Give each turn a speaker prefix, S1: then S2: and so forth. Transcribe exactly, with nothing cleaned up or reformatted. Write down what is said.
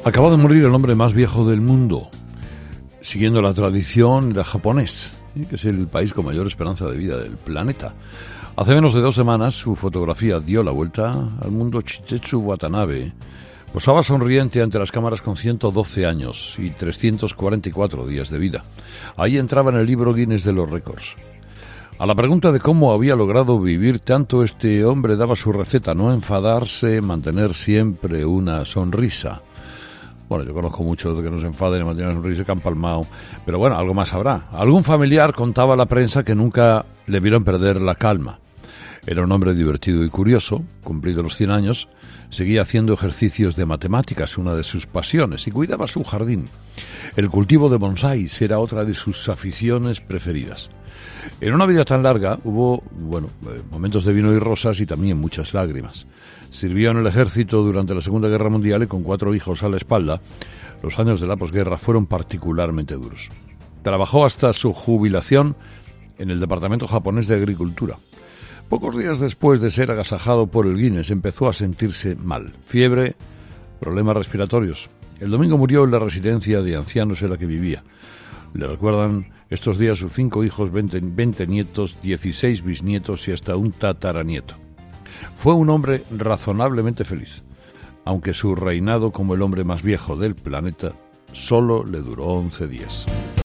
S1: Acaba de morir el hombre más viejo del mundo. Siguiendo la tradición, era japonés, que es el país con mayor esperanza de vida del planeta. Hace menos de dos semanas, su fotografía dio la vuelta al mundo. Shigetsu Watanabe posaba sonriente ante las cámaras con ciento doce años y trescientos cuarenta y cuatro días de vida. Ahí entraba en el libro Guinness de los récords. A la pregunta de cómo había logrado vivir tanto, este hombre daba su receta: no enfadarse, mantener siempre una sonrisa. Bueno, yo conozco muchos de que no se enfaden y mantienen una sonrisa, que han palmado, pero bueno, algo más habrá. Algún familiar contaba a la prensa que nunca le vieron perder la calma. Era un hombre divertido y curioso. Cumplido los cien años, seguía haciendo ejercicios de matemáticas, una de sus pasiones, y cuidaba su jardín. El cultivo de bonsáis era otra de sus aficiones preferidas. En una vida tan larga hubo, bueno, momentos de vino y rosas y también muchas lágrimas. Sirvió en el ejército durante la Segunda Guerra Mundial y con cuatro hijos a la espalda, los años de la posguerra fueron particularmente duros. Trabajó hasta su jubilación en el Departamento Japonés de Agricultura. Pocos días después de ser agasajado por el Guinness, empezó a sentirse mal. Fiebre, problemas respiratorios. El domingo murió en la residencia de ancianos en la que vivía. Le recuerdan estos días sus cinco hijos, veinte, veinte nietos, dieciséis bisnietos y hasta un tataranieto. Fue un hombre razonablemente feliz, aunque su reinado como el hombre más viejo del planeta solo le duró once días.